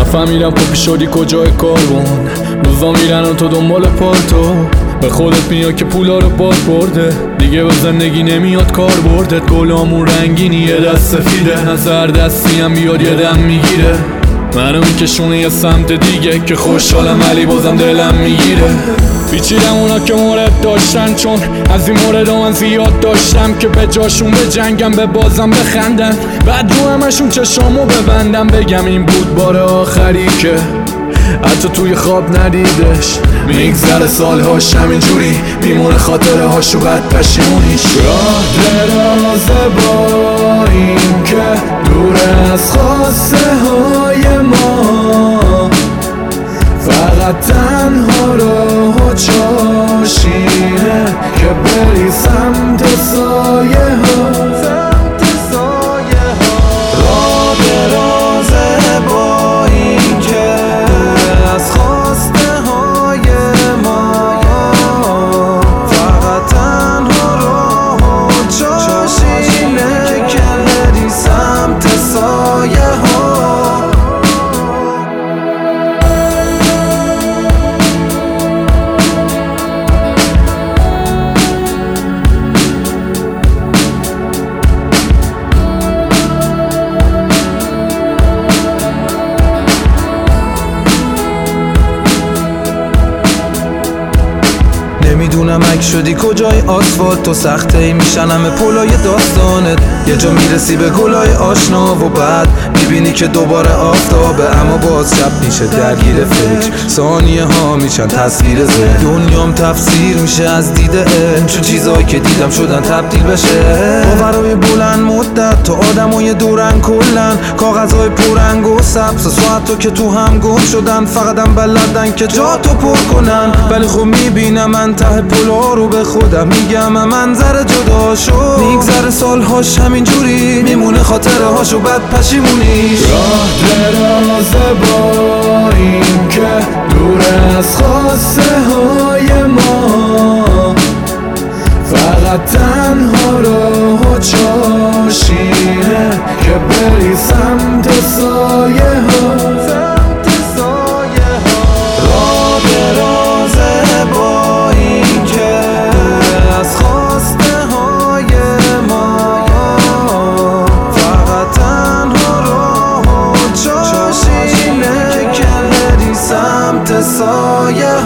نفهمیدم تو پیش شدی کجای کارون، روزا میرن و تو دنبال پالتو. به خودت میاد که پولا رو باد برده، دیگه به زندگی نمیاد کار بردت. گلامون رنگینی یه دست سفیده، نظر دستی هم بیاد یه دم میگیره. منو میکشونه یه سمت دیگه که خوشحالم ولی بازم دلم میگیره. پیچیدم اونا که مورد داشتن، چون از این مورد من زیاد داشتم که به جاشون به جنگم، به بازم بخندن. بعد رو همشون چشامو ببندم، بگم این بود بار آخری که حتی توی خواب ندیدش. میگذره سالهاش همینجوری میمونه، خاطره هاشو بعد پشیمونیش. راه درازه با این که دور از خواسته های ما، فقط تنها راه و چاشینه که بری سمت سایه ها. راه درازه با این که از خواسته های ما، فقط تنها راه و چاشینه که بری سمت سایه ها. نمیدونم اگه شدی کجای آسفالت، تو سخته ای میشن همه پلای داستانت. یه جا میرسی به گلای آشنا و بعد میبینی که دوباره آفتابه، اما باز شب میشه درگیر فکر، ثانیه ها میشن تصویر ذهن. دنیام تفسیر میشه از دیده چون چیزایی که دیدم شدن تبدیل بشه. باورای بلند مدت تو آدمای دورن کلن، کاغذهای پررنگ و سبز و ساعتو که تو هم گم شدن، فقطم بلدن که جا تو پر کنن. ولی خب میبینم من ته پلا رو به خودم میگم منظر جدا شد. میگذره سالهاش همینجوری میمونه، خاطره هاشو بعد پشیمونیش. راه درازه با این که دور از خواسته های ما، فقط تنها راه و چاشینه که بری سمت سایه ها. راه درازه با این که از خواسته های ما، فقط تنها راه و چاشینه که بری سمت سایه